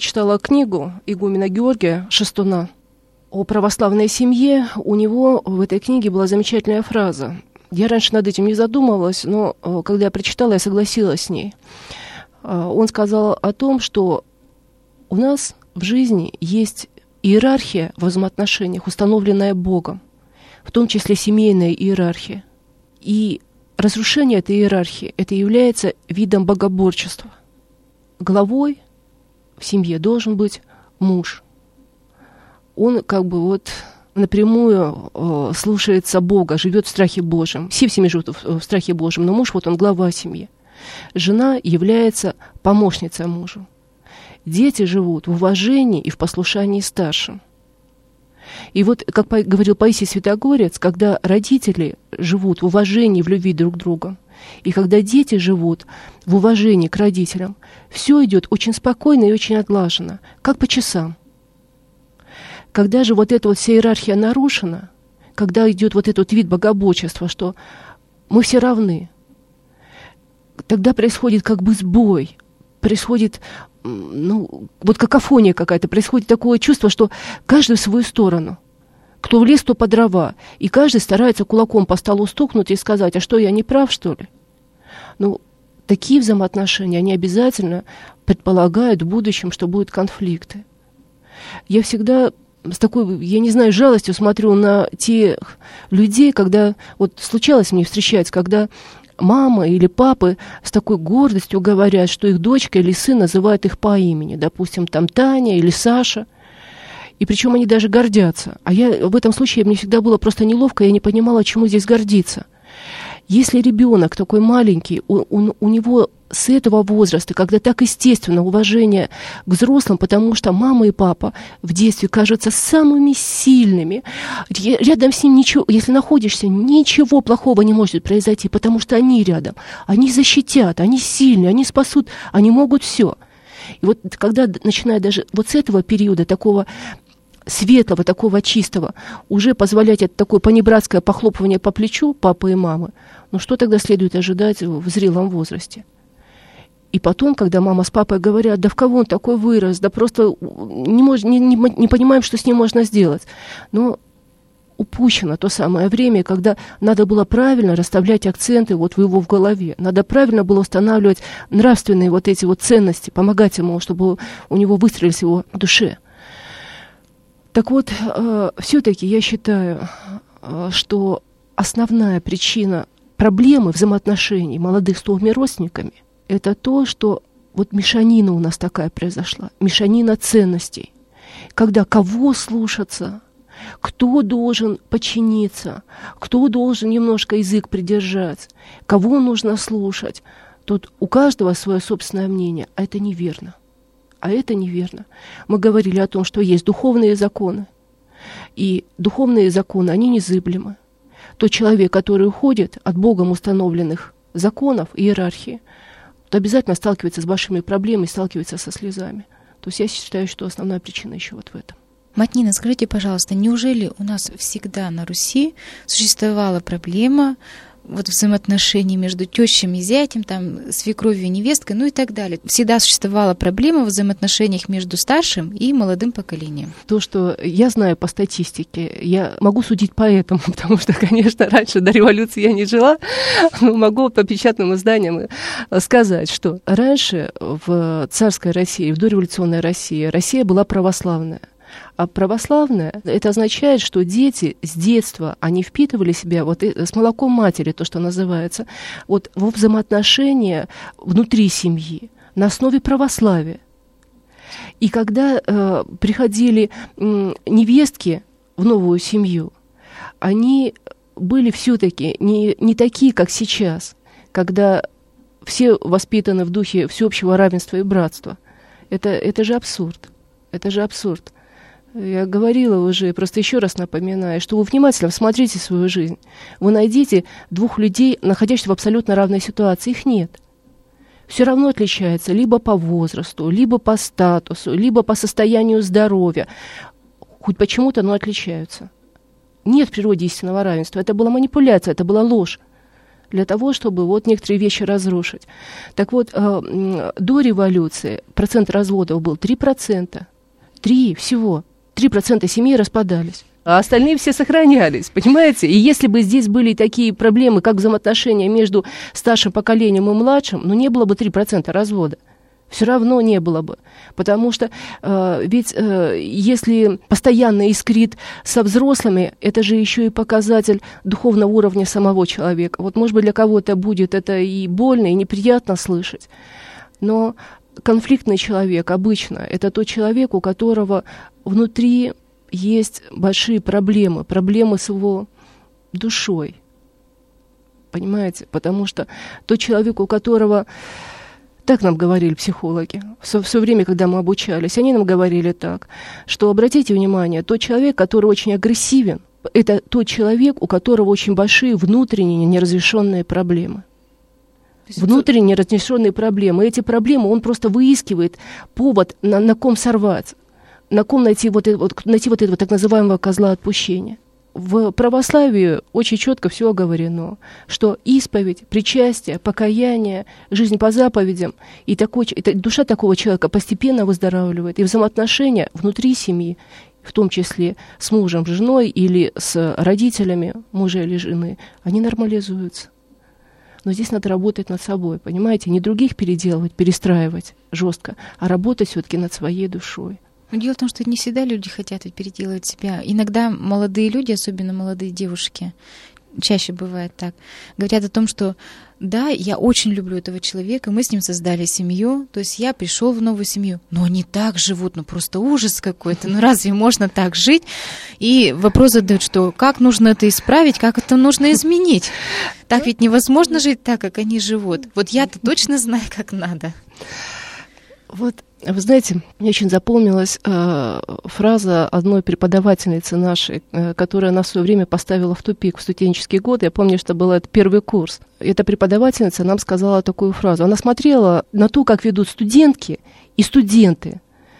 читала книгу игумена Георгия Шестуна о православной семье. У него в этой книге была замечательная фраза. Я раньше над этим не задумывалась, но когда я прочитала, я согласилась с ней. Он сказал о том, что у нас в жизни есть иерархия в взаимоотношениях, установленная Богом, в том числе семейная иерархия. И разрушение этой иерархии – это является видом богоборчества. Главой в семье должен быть муж. Он как бы вот напрямую слушается Бога, живет в страхе Божьем. Все в семье живут в страхе Божьем, но муж, вот он глава семьи. Жена является помощницей мужу. Дети живут в уважении и в послушании старшим. И вот, как говорил Паисий Святогорец, когда родители живут в уважении, в любви друг к другу, и когда дети живут в уважении к родителям, все идет очень спокойно и очень отлаженно, как по часам. Когда же вот эта вот вся иерархия нарушена, когда идет вот этот вид богоборчества, что мы все равны, тогда происходит как бы сбой, происходит, вот какофония какая-то, происходит такое чувство, что каждый в свою сторону. Кто в лес, то по дрова. И каждый старается кулаком по столу стукнуть и сказать, а что, я не прав, что ли? Такие взаимоотношения, они обязательно предполагают в будущем, что будут конфликты. Я всегда с такой, я не знаю, жалостью смотрю на тех людей, когда, вот случалось мне встречаться, когда мама или папы с такой гордостью говорят, что их дочка или сын называют их по имени. Допустим, там Таня или Саша. И причем они даже гордятся. А я в этом случае, мне всегда было просто неловко, я не понимала, чему здесь гордиться. Если ребенок такой маленький, у него с этого возраста, когда так естественно уважение к взрослым, потому что мама и папа в детстве кажутся самыми сильными, рядом с ним ничего, если находишься, ничего плохого не может произойти, потому что они рядом, они защитят, они сильные, они спасут, они могут все. И вот когда начиная даже вот с этого периода такого светлого, такого чистого, уже позволять это такое понебратское похлопывание по плечу папы и мамы, что тогда следует ожидать в зрелом возрасте? И потом, когда мама с папой говорят, да в кого он такой вырос, да просто не понимаем, что с ним можно сделать. Но упущено то самое время, когда надо было правильно расставлять акценты вот в его в голове. Надо правильно было устанавливать нравственные вот эти вот ценности, помогать ему, чтобы у него выстроились в его душе. Так вот, все-таки я считаю, что основная причина проблемы взаимоотношений молодых с новыми родственниками – это то, что вот мешанина у нас такая произошла, мешанина ценностей. Когда кого слушаться, кто должен подчиниться, кто должен немножко язык придержать, кого нужно слушать. Тут у каждого свое собственное мнение, а это неверно. А это неверно. Мы говорили о том, что есть духовные законы. И духовные законы, они незыблемы. Тот человек, который уходит от Богом установленных законов, иерархии, то обязательно сталкивается с большими проблемами, сталкивается со слезами. То есть я считаю, что основная причина еще вот в этом. Мать Нина, скажите, пожалуйста, неужели у нас всегда на Руси существовала проблема вот взаимоотношений между тещами и зятем, там, свекровью и невесткой, и так далее? Всегда существовала проблема в взаимоотношениях между старшим и молодым поколением. То, что я знаю по статистике, я могу судить по этому, потому что, конечно, раньше до революции я не жила, но могу по печатным изданиям сказать, что раньше в царской России, в дореволюционной России, Россия была православная. А православное, это означает, что дети с детства, они впитывали себя вот с молоком матери, то, что называется, вот во взаимоотношения внутри семьи, на основе православия. И когда приходили невестки в новую семью, они были все-таки не такие, как сейчас, когда все воспитаны в духе всеобщего равенства и братства. Это же абсурд. Это же абсурд. Я говорила уже, просто еще раз напоминаю, что вы внимательно смотрите свою жизнь. Вы найдите двух людей, находящихся в абсолютно равной ситуации. Их нет. Все равно отличается либо по возрасту, либо по статусу, либо по состоянию здоровья. Хоть почему-то, но отличаются. Нет в природе истинного равенства. Это была манипуляция, это была ложь. для того, чтобы вот некоторые вещи разрушить. Так вот, до революции процент разводов был 3%. 3 всего. 3% семей распадались. А остальные все сохранялись, понимаете? И если бы здесь были такие проблемы, как взаимоотношения между старшим поколением и младшим, не было бы 3% развода. Все равно не было бы. Потому что ведь если постоянно искрит со взрослыми, это же еще и показатель духовного уровня самого человека. Вот, может быть, для кого-то будет это и больно, и неприятно слышать. Но конфликтный человек обычно это тот человек, у которого внутри есть большие проблемы с его душой. Понимаете? Потому что тот человек, у которого... Так нам говорили психологи. Все время, когда мы обучались, они нам говорили так, что, обратите внимание, тот человек, который очень агрессивен, это тот человек, у которого очень большие внутренние неразрешенные проблемы. Внутренние неразрешенные проблемы. Эти проблемы он просто выискивает повод, на ком сорваться, на ком найти вот этого так называемого козла отпущения. В православии очень четко все оговорено, что исповедь, причастие, покаяние, жизнь по заповедям, и душа такого человека постепенно выздоравливает, и взаимоотношения внутри семьи, в том числе с мужем, женой или с родителями мужа или жены, они нормализуются. Но здесь надо работать над собой, понимаете, не других переделывать, перестраивать жестко, а работать все-таки над своей душой. Но дело в том, что не всегда люди хотят переделывать себя. Иногда молодые люди, особенно молодые девушки, чаще бывает так, говорят о том, что да, я очень люблю этого человека, мы с ним создали семью, то есть я пришел в новую семью, но они так живут, просто ужас какой-то, разве можно так жить? И вопрос задают, что как нужно это исправить, как это нужно изменить? Так ведь невозможно жить так, как они живут. Вот я-то точно знаю, как надо. Вот, вы знаете, мне очень запомнилась фраза одной преподавательницы нашей, которая нас в свое время поставила в тупик в студенческие годы. Я помню, что был это первый курс. Эта преподавательница нам сказала такую фразу. Она смотрела на то, как ведут студентки и студенты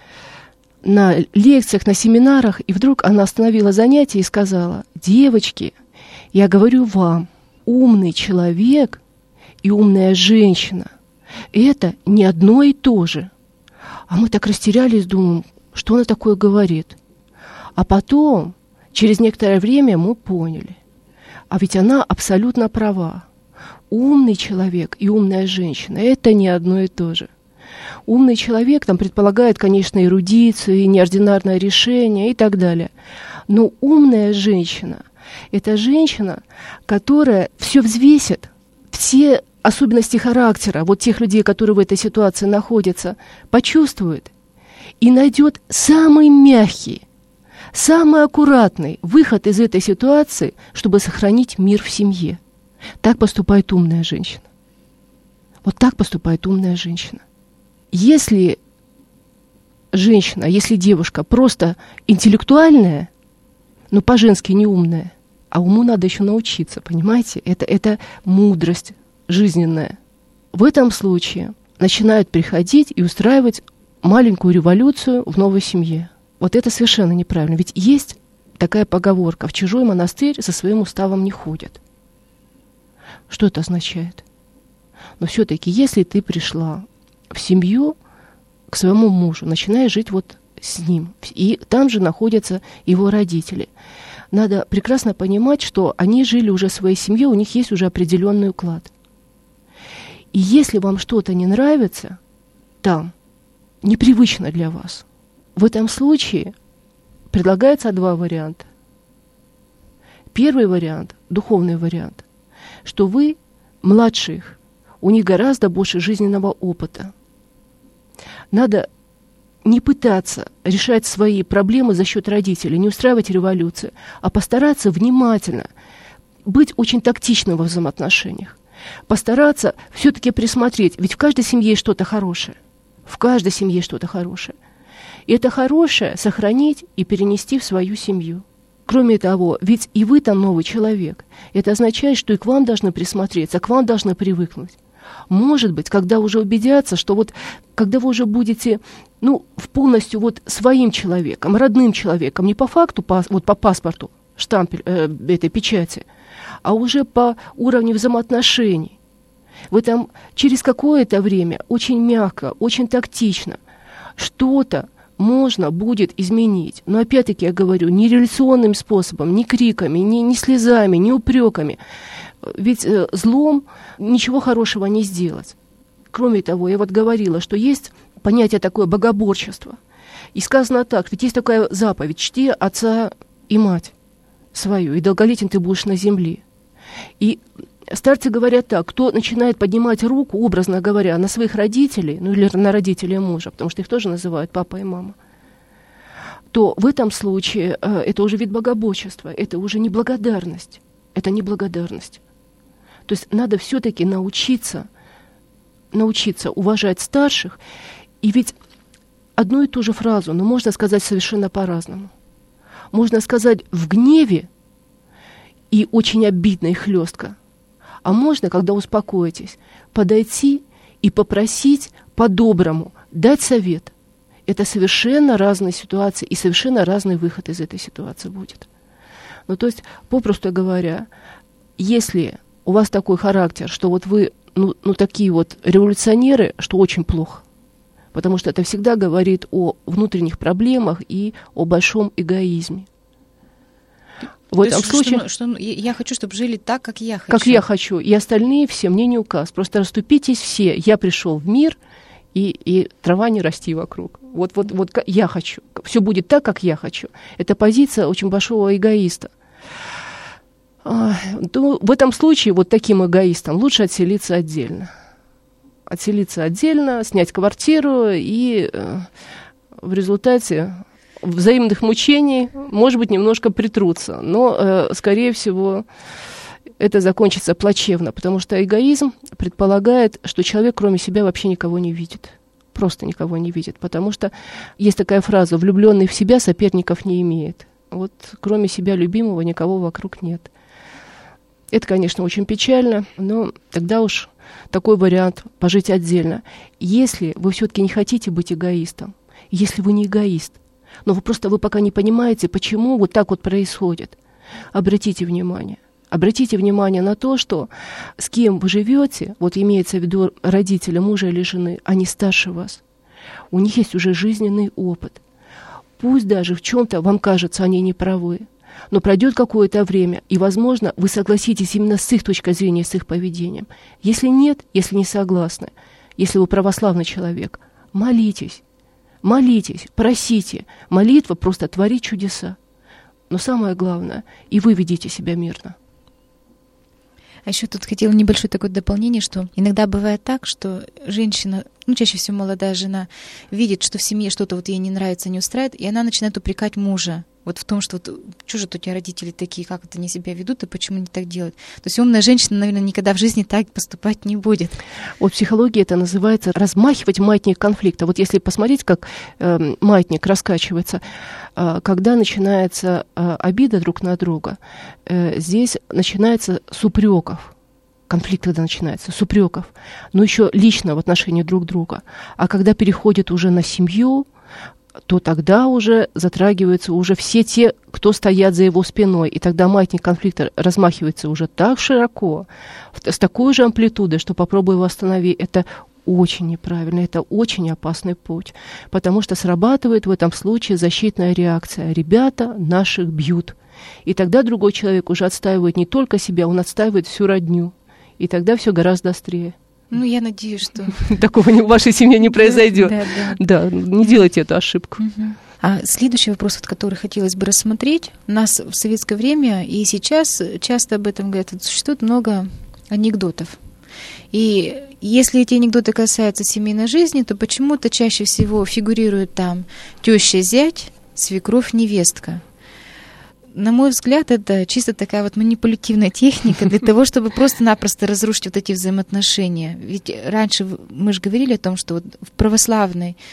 на лекциях, на семинарах, и вдруг она остановила занятие и сказала: девочки, я говорю вам, умный человек и умная женщина – это не одно и то же. А мы так растерялись, думаем, что она такое говорит. А потом, через некоторое время, мы поняли. А ведь она абсолютно права. Умный человек и умная женщина – это не одно и то же. Умный человек там предполагает, конечно, эрудицию, и неординарное решение и так далее. Но умная женщина – это женщина, которая все взвесит, все особенности характера вот тех людей, которые в этой ситуации находятся, почувствует и найдет самый мягкий, самый аккуратный выход из этой ситуации, чтобы сохранить мир в семье. Так поступает умная женщина. Вот так поступает умная женщина. Если женщина, если девушка просто интеллектуальная, но по-женски не умная, а уму надо еще научиться, понимаете? Это мудрость жизненная. В этом случае начинают приходить и устраивать маленькую революцию в новой семье. Вот это совершенно неправильно. Ведь есть такая поговорка: в чужой монастырь со своим уставом не ходят. Что это означает? Но все-таки, если ты пришла в семью к своему мужу, начинаешь жить вот с ним, и там же находятся его родители, надо прекрасно понимать, что они жили уже в своей семье, у них есть уже определенный уклад. И если вам что-то не нравится там, непривычно для вас, в этом случае предлагается два варианта. Первый вариант, духовный вариант, что вы младше их, у них гораздо больше жизненного опыта. Надо не пытаться решать свои проблемы за счет родителей, не устраивать революцию, а постараться внимательно быть очень тактичным во взаимоотношениях. Постараться все-таки присмотреть, ведь в каждой семье есть что-то хорошее. В каждой семье есть что-то хорошее. И это хорошее сохранить и перенести в свою семью. Кроме того, ведь и вы там новый человек. Это означает, что и к вам должны присмотреться, к вам должны привыкнуть. Может быть, когда уже убедятся, что вот когда вы уже будете полностью своим человеком, родным человеком, не по факту, по паспорту, штампель этой печати, а уже по уровню взаимоотношений. Вы там через какое-то время очень мягко, очень тактично что-то можно будет изменить. Но опять-таки я говорю, не революционным способом, не криками, не слезами, не упреками. Ведь злом ничего хорошего не сделать. Кроме того, я вот говорила, что есть понятие такое богоборчество. И сказано так, ведь есть такая заповедь: чти отца и мать свою, и долголетен ты будешь на земле. И старцы говорят так: кто начинает поднимать руку, образно говоря, на своих родителей, ну или на родителей мужа, потому что их тоже называют папа и мама, то в этом случае это уже вид богоборчества, это уже не благодарность, это не благодарность. То есть надо все-таки научиться уважать старших, и ведь одну и ту же фразу, но можно сказать совершенно по-разному. Можно сказать в гневе и очень обидно и хлестко, а можно, когда успокоитесь, подойти и попросить по-доброму, дать совет. Это совершенно разные ситуации и совершенно разный выход из этой ситуации будет. Ну, то есть, попросту говоря, если у вас такой характер, что вот вы, такие вот революционеры, что очень плохо, потому что это всегда говорит о внутренних проблемах и о большом эгоизме. В этом случае... я хочу, чтобы жили так, как я хочу. Как я хочу. И остальные все мне не указ. Просто расступитесь все. Я пришел в мир, и трава не расти вокруг. Вот я хочу. Все будет так, как я хочу. Это позиция очень большого эгоиста. В этом случае вот таким эгоистам лучше отселиться отдельно. Снять квартиру и в результате взаимных мучений, может быть, немножко притрутся. Но, скорее всего, это закончится плачевно, потому что эгоизм предполагает, что человек кроме себя вообще никого не видит. Просто никого не видит. Потому что есть такая фраза: влюбленный в себя соперников не имеет. Вот кроме себя любимого никого вокруг нет. Это, конечно, очень печально, но тогда уж такой вариант — пожить отдельно. Если вы все-таки не хотите быть эгоистом, если вы не эгоист, но вы пока не понимаете, почему вот так вот происходит, обратите внимание на то, что с кем вы живете, вот имеется в виду родители, мужа или жены, они старше вас. У них есть уже жизненный опыт. Пусть даже в чем-то вам кажется, они не правы, но пройдет какое-то время, и, возможно, вы согласитесь именно с их точкой зрения, с их поведением. Если нет, если не согласны, если вы православный человек, молитесь, просите. Молитва просто творит чудеса. Но самое главное, и вы ведите себя мирно. А еще тут хотела небольшое такое дополнение, что иногда бывает так, что женщина, чаще всего молодая жена, видит, что в семье что-то вот ей не нравится, не устраивает, и она начинает упрекать мужа. Вот в том, что что же у тебя родители такие, как это они себя ведут, и почему они так делают. То есть умная женщина, наверное, никогда в жизни так поступать не будет. Вот в психологии это называется размахивать маятник конфликта. Вот если посмотреть, как маятник раскачивается, когда начинается обида друг на друга, здесь начинается с упреков. Конфликт тогда начинается с упреков, но еще лично в отношении друг друга. А когда переходит уже на семью, то тогда уже затрагиваются уже все те, кто стоят за его спиной. И тогда маятник конфликта размахивается уже так широко, с такой же амплитудой, что попробуй его остановить. Это очень неправильно, это очень опасный путь. Потому что срабатывает в этом случае защитная реакция. Ребята наших бьют. И тогда другой человек уже отстаивает не только себя, он отстаивает всю родню. И тогда все гораздо острее. Я надеюсь, что... Такого в вашей семье не произойдет. Да, не делайте эту ошибку. А следующий вопрос, который хотелось бы рассмотреть. У нас в советское время и сейчас часто об этом говорят, существует много анекдотов. И если эти анекдоты касаются семейной жизни, то почему-то чаще всего фигурирует там теща, зять, свекровь, невестка. На мой взгляд, это чисто такая вот манипулятивная техника для того, чтобы просто-напросто разрушить вот эти взаимоотношения. Ведь раньше мы же говорили о том, что вот в православной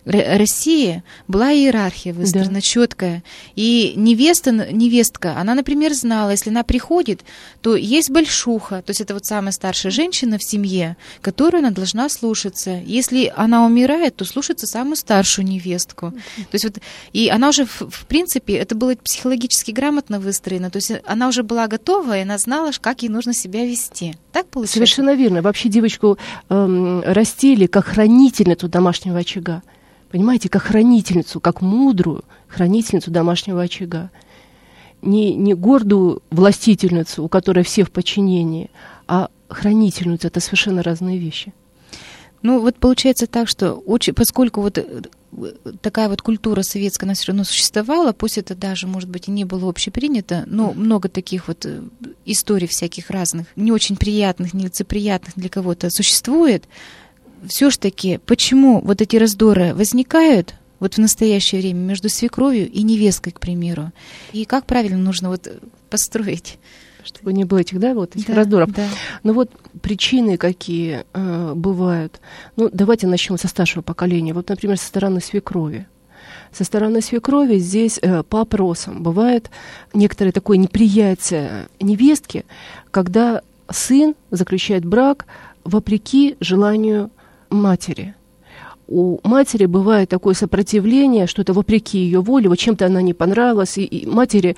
России была иерархия выстроена, четкая. И невестка, она, например, знала, если она приходит, то есть большуха, то есть это вот самая старшая женщина в семье, которую она должна слушаться. Если она умирает, то слушаться самую старшую невестку. То есть вот, и она уже, в принципе, это было психологически грамотно выстроено, то есть она уже была готова, и она знала, как ей нужно себя вести. Так получается? Совершенно верно. Вообще девочку растили как хранительницу домашнего очага. Понимаете, как хранительницу, как мудрую хранительницу домашнего очага. Не гордую властительницу, у которой все в подчинении, а хранительницу. Это совершенно разные вещи. Ну, вот получается так, что поскольку вот такая вот культура советская, она все равно существовала, пусть это даже, может быть, и не было общепринято, но много таких вот историй всяких разных, не очень приятных, нелицеприятных для кого-то существует, все ж таки, почему вот эти раздоры возникают вот в настоящее время между свекровью и невесткой, к примеру, и как правильно нужно вот построить? Чтобы не было этих раздоров. Да. Но вот причины какие бывают. Ну, давайте начнем со старшего поколения. Вот, например, со стороны свекрови. Со стороны свекрови здесь по опросам бывает некоторое такое неприятие невестки, когда сын заключает брак вопреки желанию матери. У матери бывает такое сопротивление, что это вопреки ее воле, вот чем-то она не понравилась, и матери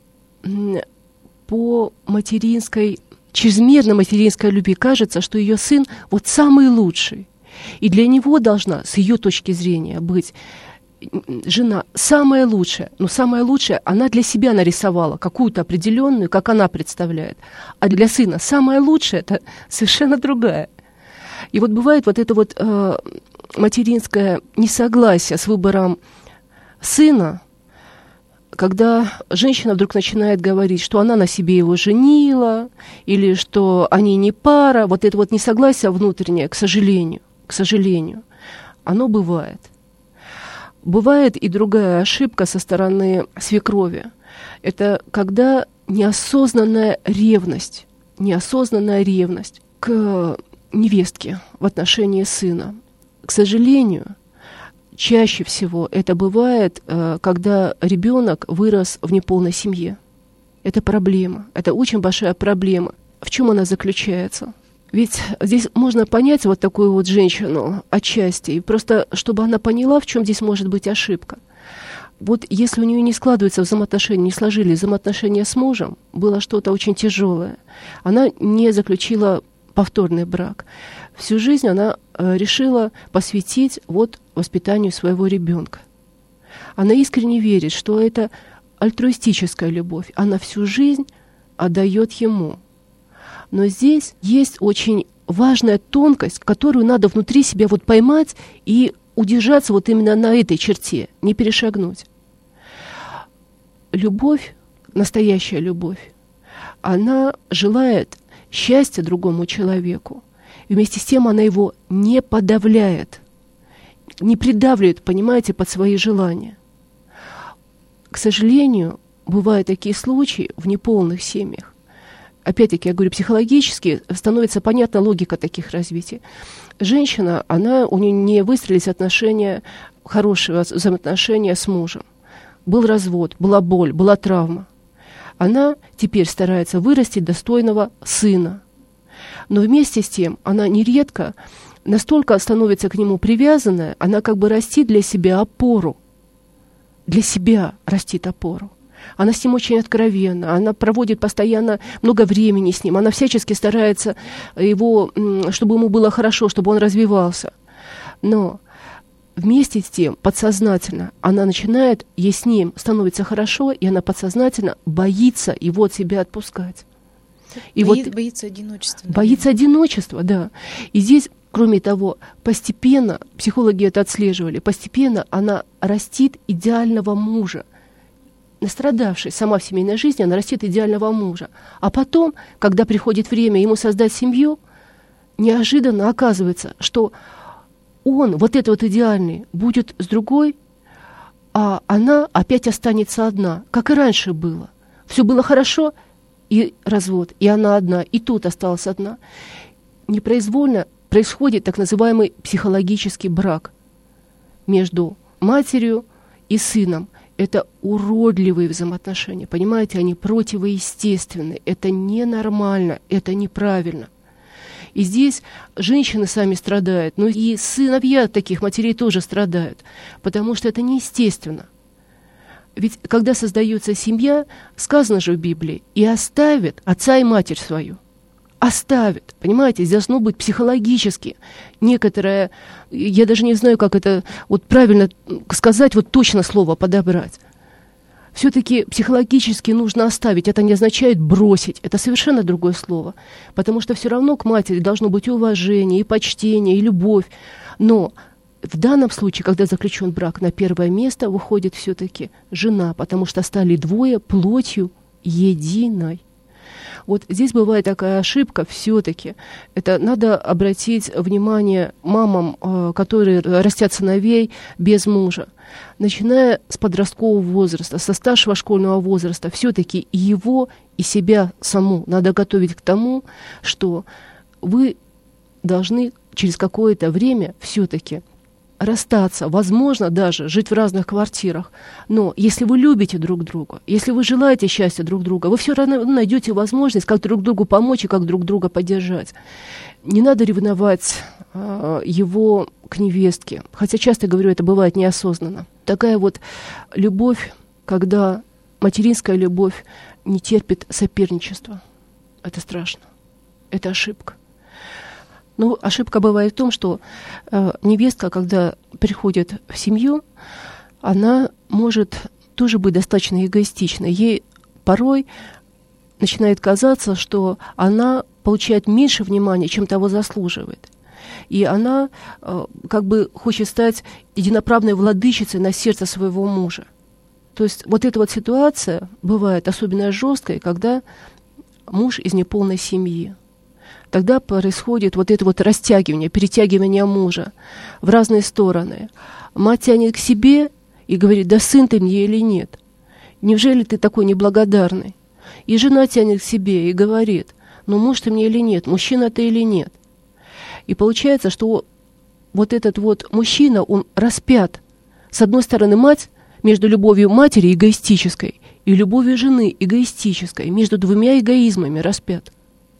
по чрезмерно материнской любви кажется, что ее сын вот самый лучший. И для него должна, с ее точки зрения, быть жена самая лучшая. Но самая лучшая она для себя нарисовала, какую-то определенную, как она представляет. А для сына самая лучшая – это совершенно другая. И вот бывает вот это вот материнское несогласие с выбором сына, когда женщина вдруг начинает говорить, что она на себе его женила, или что они не пара, вот это вот несогласие внутреннее, к сожалению, оно бывает. Бывает и другая ошибка со стороны свекрови. Это когда неосознанная ревность к невестке в отношении сына. К сожалению, чаще всего это бывает, когда ребенок вырос в неполной семье. Это проблема, это очень большая проблема. В чем она заключается? Ведь здесь можно понять вот такую вот женщину отчасти, и просто чтобы она поняла, в чем здесь может быть ошибка. Вот если у нее не складываются взаимоотношения, не сложились взаимоотношения с мужем, было что-то очень тяжелое, она не заключила повторный брак. Всю жизнь она решила посвятить вот воспитанию своего ребенка. Она искренне верит, что это альтруистическая любовь. Она всю жизнь отдает ему. Но здесь есть очень важная тонкость, которую надо внутри себя вот поймать и удержаться вот именно на этой черте, не перешагнуть. Любовь, настоящая любовь, она желает счастья другому человеку. И вместе с тем она его не подавляет, не придавливает, понимаете, под свои желания. К сожалению, бывают такие случаи в неполных семьях. Опять-таки, я говорю, психологически становится понятна логика таких развитий. Женщина, у нее не выстроились отношения, хорошие взаимоотношения с мужем. Был развод, была боль, была травма. Она теперь старается вырастить достойного сына. Но вместе с тем она нередко настолько становится к нему привязанная, она как бы растит для себя опору. Для себя растит опору. Она с ним очень откровенна, она проводит постоянно много времени с ним, она всячески старается чтобы ему было хорошо, чтобы он развивался. Но вместе с тем, подсознательно, она начинает, ей с ним становится хорошо, и она подсознательно боится его от себя отпускать. И боится одиночества. Боится одиночества, да. И здесь, кроме того, постепенно, психологи это отслеживали, постепенно она растит идеального мужа. Настрадавшись сама в семейной жизни, она растит идеального мужа. А потом, когда приходит время ему создать семью, неожиданно оказывается, что он, вот этот вот идеальный, будет с другой, а она опять останется одна, как и раньше было. Все было хорошо, и развод, и она одна, и тут осталась одна. Непроизвольно происходит так называемый психологический брак. между матерью и сыном. Это уродливые взаимоотношения, понимаете, они противоестественны, это ненормально, это неправильно. И здесь женщины сами страдают, но и сыновья таких матерей тоже страдают, потому что это неестественно. Ведь когда создается семья, сказано же в Библии, и оставит отца и матерь свою. Оставит, понимаете, здесь должно быть психологически некоторое, я даже не знаю, как это вот правильно сказать, вот точно слово подобрать. Все-таки психологически нужно оставить, это не означает бросить, это совершенно другое слово, потому что все равно к матери должно быть и уважение, и почтение, и любовь, но в данном случае, когда заключен брак, на первое место выходит все-таки жена, потому что стали двое плотью единой. Вот здесь бывает такая ошибка все-таки. Это надо обратить внимание мамам, которые растят сыновей без мужа. Начиная с подросткового возраста, со старшего школьного возраста, все-таки его и себя саму надо готовить к тому, что вы должны через какое-то время все-таки расстаться, возможно, даже жить в разных квартирах. Но если вы любите друг друга, если вы желаете счастья друг друга, вы все равно найдете возможность, как друг другу помочь и как друг друга поддержать. Не надо ревновать его к невестке. Хотя часто, говорю, это бывает неосознанно. Такая вот любовь, когда материнская любовь не терпит соперничества. Это страшно. Это ошибка. Но ошибка бывает в том, что невестка, когда приходит в семью, она может тоже быть достаточно эгоистичной. Ей порой начинает казаться, что она получает меньше внимания, чем того заслуживает. И она как бы хочет стать единоправной владычицей на сердце своего мужа. То есть вот эта вот ситуация бывает особенно жесткой, когда муж из неполной семьи. Тогда происходит вот это вот растягивание, перетягивание мужа в разные стороны. Мать тянет к себе и говорит: да сын ты мне или нет? Неужели ты такой неблагодарный? И жена тянет к себе и говорит: ну муж ты мне или нет, мужчина ты или нет? И получается, что вот этот вот мужчина, он распят. С одной стороны, мать между любовью матери эгоистической и любовью жены эгоистической, между двумя эгоизмами распят.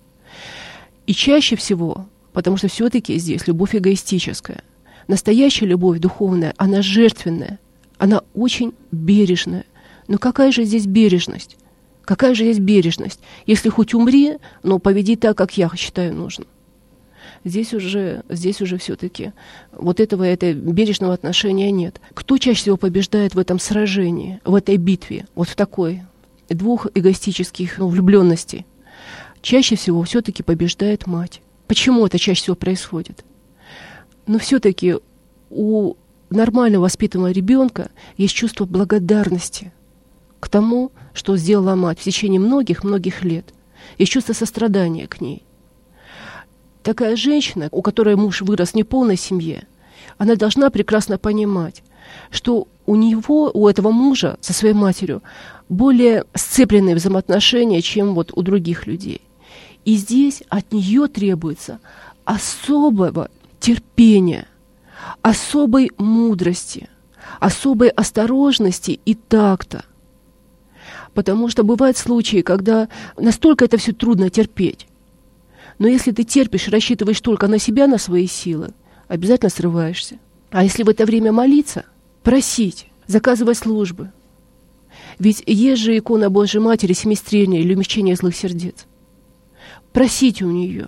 И чаще всего, потому что все-таки здесь любовь эгоистическая, настоящая любовь духовная, она жертвенная, она очень бережная. Но какая же здесь бережность? Какая же здесь бережность? Если хоть умри, но поведи так, как я считаю нужным. Здесь уже все-таки вот этого бережного отношения нет. Кто чаще всего побеждает в этом сражении, в этой битве, вот в такой двух эгоистических влюбленностей? Чаще всего все-таки побеждает мать. Почему это чаще всего происходит? Но все-таки у нормально воспитанного ребенка есть чувство благодарности к тому, что сделала мать в течение многих-многих лет. Есть чувство сострадания к ней. Такая женщина, у которой муж вырос в неполной семье, она должна прекрасно понимать, что у этого мужа со своей матерью более сцепленные взаимоотношения, чем вот у других людей. И здесь от нее требуется особого терпения, особой мудрости, особой осторожности и такта. Потому что бывают случаи, когда настолько это все трудно терпеть. Но если ты терпишь и рассчитываешь только на себя, на свои силы, обязательно срываешься. А если в это время молиться, просить, заказывать службы. Ведь есть же икона Божьей Матери, семистрельная или умягчение злых сердец. Просите у нее.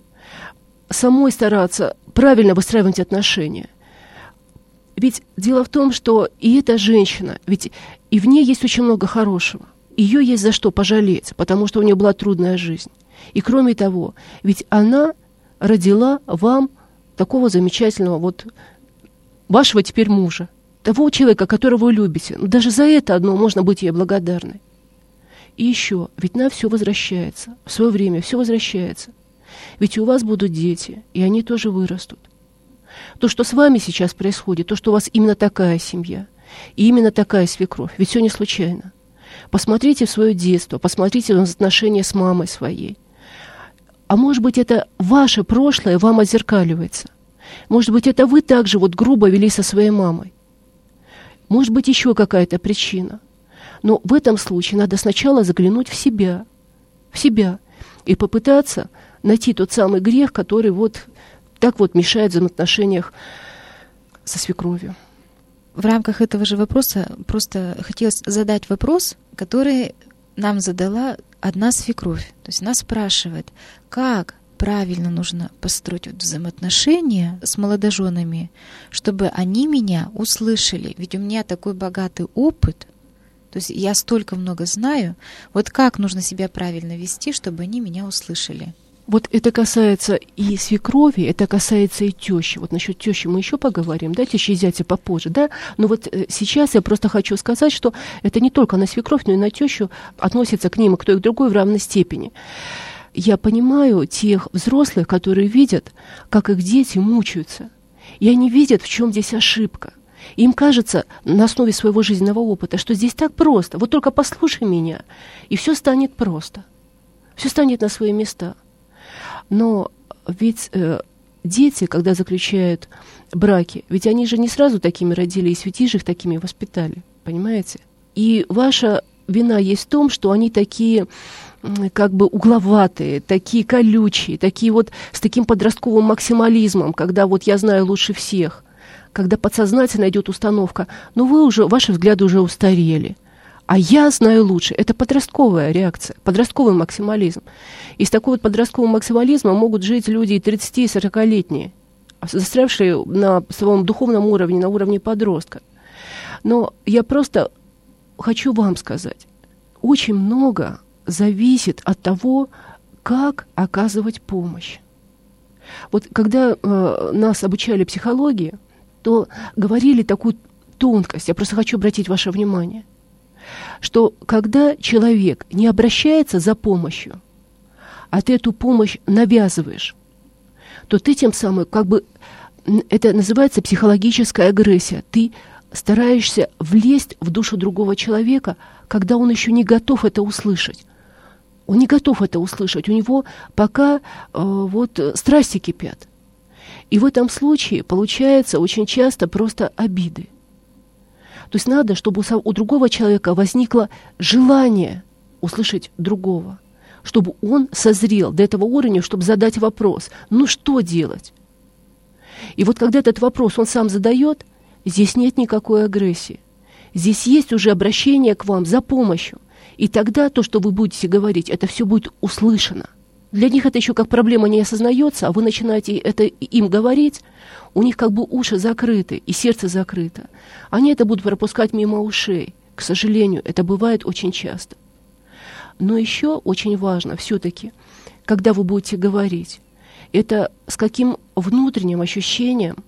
Самой стараться правильно выстраивать отношения. Ведь дело в том, что и эта женщина, ведь и в ней есть очень много хорошего. Ее есть за что пожалеть, потому что у нее была трудная жизнь. И кроме того, ведь она родила вам такого замечательного вот вашего теперь мужа, того человека, которого вы любите. Но даже за это одно можно быть ей благодарной. И еще, ведь нам все возвращается, в свое время все возвращается. Ведь у вас будут дети, и они тоже вырастут. То, что с вами сейчас происходит, то, что у вас именно такая семья, и именно такая свекровь, ведь все не случайно. Посмотрите в свое детство, посмотрите на отношения с мамой своей. А может быть, это ваше прошлое вам отзеркаливается. Может быть, это вы также вот грубо вели со своей мамой. Может быть, еще какая-то причина. Но в этом случае надо сначала заглянуть в себя и попытаться найти тот самый грех, который вот так вот мешает в взаимоотношениях со свекровью. В рамках этого же вопроса просто хотелось задать вопрос, который нам задала одна свекровь. То есть она спрашивает, как правильно нужно построить вот взаимоотношения с молодоженами, чтобы они меня услышали. Ведь у меня такой богатый опыт, то есть я столько много знаю. Вот как нужно себя правильно вести, чтобы они меня услышали? Вот это касается и свекрови, это касается и тещи. Вот насчет тещи мы еще поговорим, да, тещи и зятя попозже, да. Но вот сейчас я просто хочу сказать, что это не только на свекровь, но и на тещу относится к ним и к той, и к другой в равной степени. Я понимаю тех взрослых, которые видят, как их дети мучаются, и они видят, в чем здесь ошибка. Им кажется на основе своего жизненного опыта, что здесь так просто. Вот только послушай меня, и все станет просто. Все станет на свои места. Но ведь дети, когда заключают браки, ведь они же не сразу такими родились, ведь и же их такими воспитали, понимаете? И ваша вина есть в том, что они такие как бы угловатые, такие колючие, такие вот с таким подростковым максимализмом, когда вот я знаю лучше всех, когда подсознательно идет установка, но вы уже, ваши взгляды уже устарели. А я знаю лучше. Это подростковая реакция, подростковый максимализм. И с такой вот подростковым максимализмом могут жить люди и 30, и 40-летние, застрявшие на своем духовном уровне, на уровне подростка. Но я просто хочу вам сказать, очень много зависит от того, как оказывать помощь. Вот когда нас обучали психологии, то говорили такую тонкость, я просто хочу обратить ваше внимание, что когда человек не обращается за помощью, а ты эту помощь навязываешь, то ты тем самым, как бы, это называется психологическая агрессия. Ты стараешься влезть в душу другого человека, когда он еще не готов это услышать. Он не готов это услышать. У него пока вот страсти кипят. И в этом случае получается очень часто просто обиды. То есть надо, чтобы у другого человека возникло желание услышать другого, чтобы он созрел до этого уровня, чтобы задать вопрос, ну что делать? И вот когда этот вопрос он сам задает, здесь нет никакой агрессии. Здесь есть уже обращение к вам за помощью. И тогда то, что вы будете говорить, это все будет услышано. Для них это еще как проблема не осознается, а вы начинаете это им говорить, у них как бы уши закрыты и сердце закрыто. Они это будут пропускать мимо ушей. К сожалению, это бывает очень часто. Но еще очень важно все-таки, когда вы будете говорить, это с каким внутренним ощущением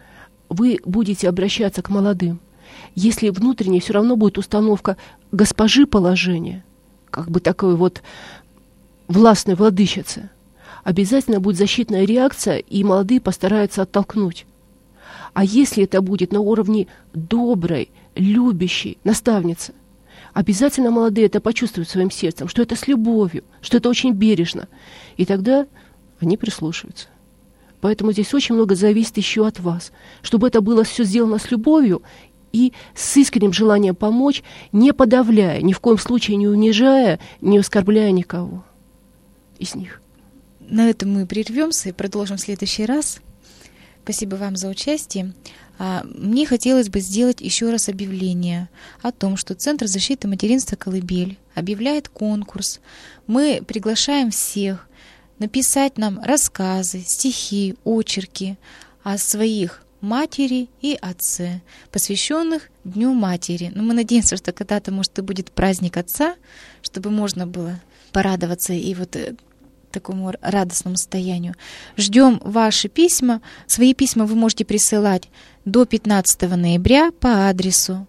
вы будете обращаться к молодым. Если внутренне все равно будет установка госпожи положения, как бы такой вот властной владычицы, обязательно будет защитная реакция, и молодые постараются оттолкнуть. А если это будет на уровне доброй, любящей наставницы, обязательно молодые это почувствуют своим сердцем, что это с любовью, что это очень бережно. И тогда они прислушаются. Поэтому здесь очень много зависит еще от вас, чтобы это было все сделано с любовью и с искренним желанием помочь, не подавляя, ни в коем случае не унижая, не оскорбляя никого из них. На этом мы прервемся и продолжим в следующий раз. Спасибо вам за участие. Мне хотелось бы сделать еще раз объявление о том, что Центр защиты материнства «Колыбель» объявляет конкурс. Мы приглашаем всех написать нам рассказы, стихи, очерки о своих матери и отце, посвященных Дню матери. Но мы надеемся, что когда-то, может, и будет праздник отца, чтобы можно было порадоваться и вот такому радостному состоянию. Ждем ваши письма. Свои письма вы можете присылать до 15 ноября по адресу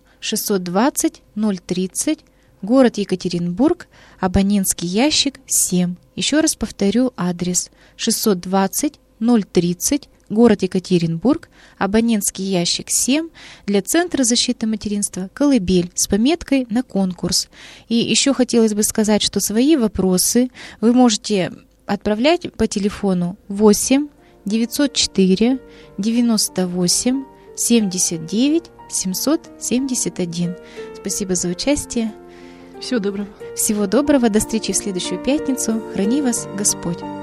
620-030, город Екатеринбург, абонентский ящик 7. Еще раз повторю адрес 620-030, город Екатеринбург, абонентский ящик 7, для Центра защиты материнства «Колыбель» с пометкой на конкурс. И еще хотелось бы сказать, что свои вопросы вы можете отправлять по телефону 8 904 98 79 771. Спасибо за участие. Всего доброго. Всего доброго. До встречи в следующую пятницу. Храни вас Господь.